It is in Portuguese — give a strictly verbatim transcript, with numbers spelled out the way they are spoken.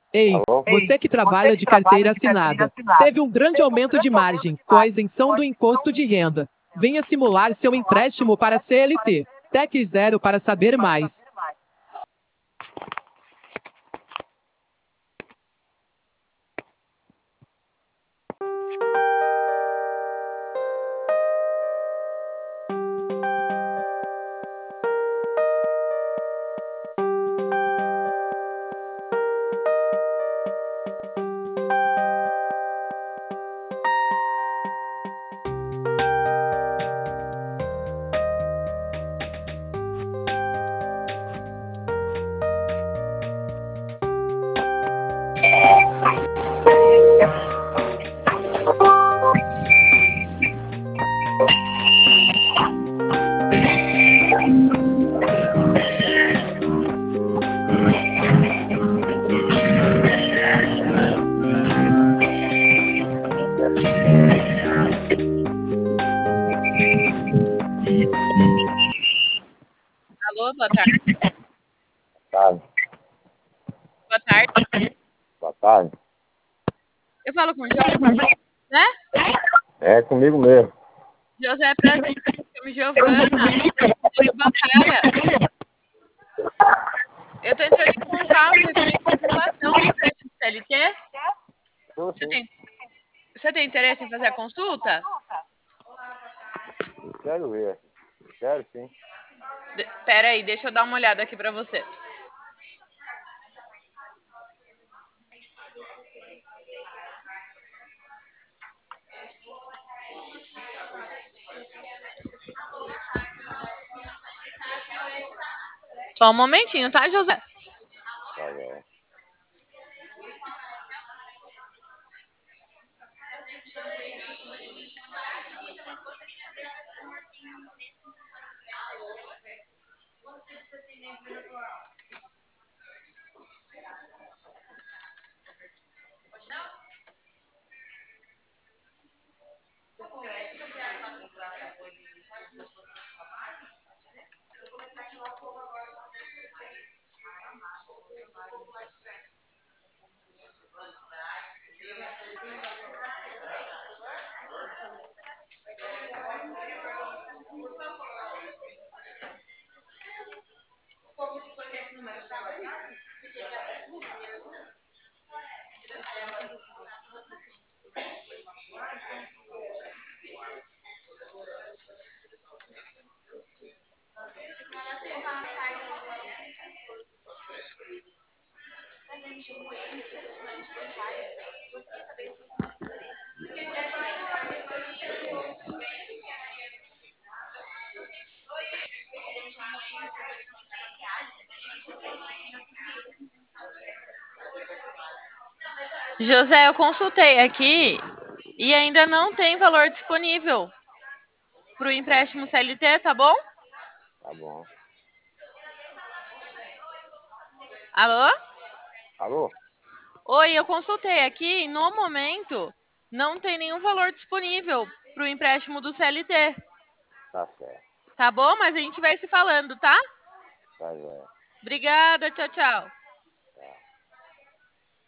Ei, Alô? você que trabalha de carteira assinada, teve um grande aumento de margem com a isenção do imposto de renda. Venha simular seu empréstimo para C L T. Tec Zero para saber mais. Alô, boa tarde. Tarde. Boa tarde. Boa tarde. Eu falo com o José, né? É comigo mesmo. José, prazer. Eu me Giovana, de bancária. Eu tô entrando em contato aqui com relação ao empréstimo C L T. Sim, Você sim. tem, você tem interesse em fazer a consulta? Quero ver. Quero sim. De, pera aí, deixa eu dar uma olhada aqui pra você. Só um momentinho, tá, José? Tá bom. José, eu consultei aqui e ainda não tem valor disponível para o empréstimo C L T, tá bom? Tá bom. Alô? Alô? Oi, eu consultei aqui e no momento não tem nenhum valor disponível para o empréstimo do C L T, Tá certo. tá bom? Mas a gente vai se falando, tá? Tá, Zé. Obrigada, tchau, tchau.